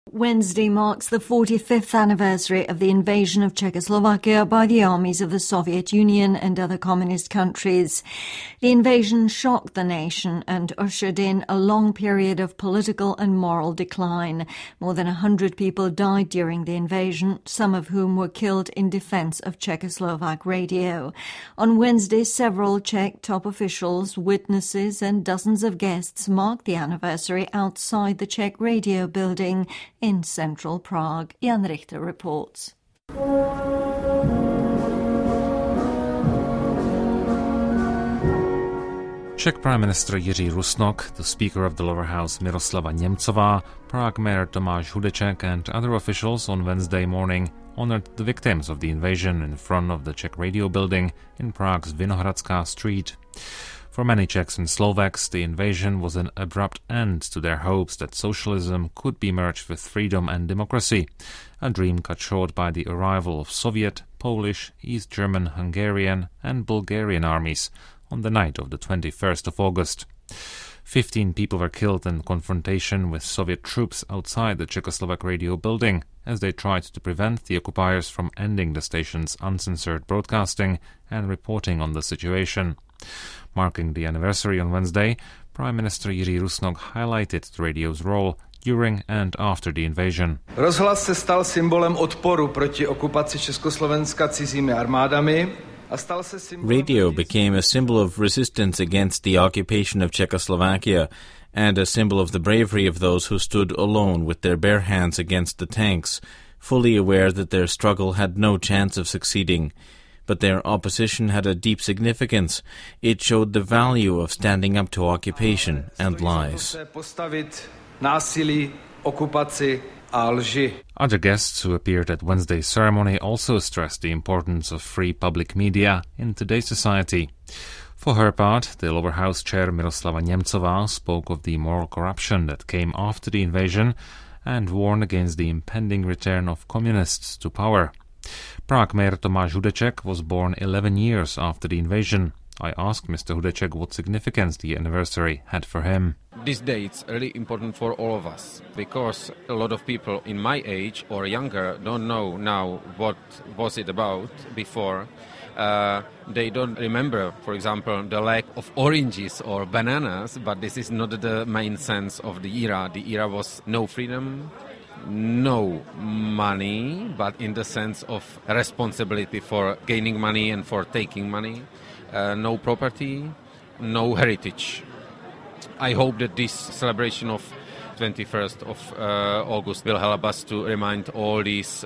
Wednesday marks the 45th anniversary of the invasion of Czechoslovakia by the armies of the Soviet Union and other communist countries. The invasion shocked the nation and ushered in a long period of political and moral decline. More than 100 people died during the invasion, some of whom were killed in defense of Czechoslovak radio. On Wednesday, several Czech top officials, witnesses and dozens of guests marked the anniversary outside the Czech radio building in central Prague. Jan Richter reports. Czech Prime Minister Jiří Rusnok, the Speaker of the Lower House Miroslava Němcová, Prague Mayor Tomáš Hudeček and other officials on Wednesday morning honored the victims of the invasion in front of the Czech radio building in Prague's Vinohradská street. For many Czechs and Slovaks, the invasion was an abrupt end to their hopes that socialism could be merged with freedom and democracy, a dream cut short by the arrival of Soviet, Polish, East German, Hungarian and Bulgarian armies on the night of the 21st of August. 15 people were killed in confrontation with Soviet troops outside the Czechoslovak radio building as they tried to prevent the occupiers from ending the station's uncensored broadcasting and reporting on the situation. Marking the anniversary on Wednesday, Prime Minister Jiří Rusnok highlighted the radio's role during and after the invasion. Rozhlas se stal symbolem odporu proti okupaci Československa cizími armádami. Radio became a symbol of resistance against the occupation of Czechoslovakia and a symbol of the bravery of those who stood alone with their bare hands against the tanks, fully aware that their struggle had no chance of succeeding. But their opposition had a deep significance. It showed the value of standing up to occupation and lies. Other guests who appeared at Wednesday's ceremony also stressed the importance of free public media in today's society. For her part, the Lower House Chair Miroslava Němcová spoke of the moral corruption that came after the invasion and warned against the impending return of communists to power. Prague Mayor Tomáš Hudeček was born 11 years after the invasion. I asked Mr. Hudeček what significance the anniversary had for him. This day is really important for all of us because a lot of people in my age or younger don't know now what was it about before. They don't remember, for example, the lack of oranges or bananas, but this is not the main sense of the era. The era was no freedom, no money, but in the sense of responsibility for gaining money and for taking money, no property, no heritage. I hope that this celebration of 21st of August will help us to remind all these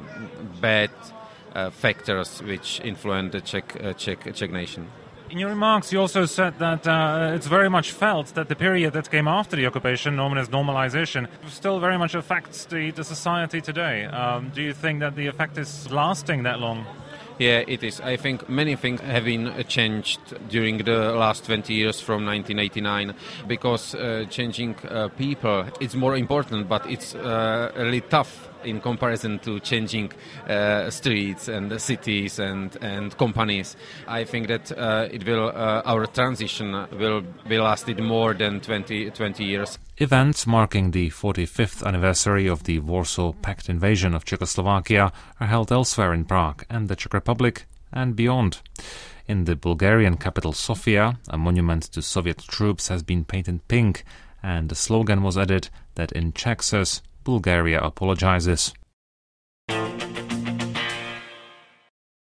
bad factors which influence the Czech nation. In your remarks, you also said that it's very much felt that the period that came after the occupation, known as normalization, still very much affects the society today. Do you think that the effect is lasting that long? Yeah, it is. I think many things have been changed during the last 20 years from 1989 because changing people is more important, but it's really tough in comparison to changing streets and cities and companies. I think that our transition will be lasted more than 20 years. Events marking the 45th anniversary of the Warsaw Pact invasion of Czechoslovakia are held elsewhere in Prague and the Czech Republic and beyond. In the Bulgarian capital Sofia, a monument to Soviet troops has been painted pink, and the slogan was added that in Czech says, Bulgaria apologizes.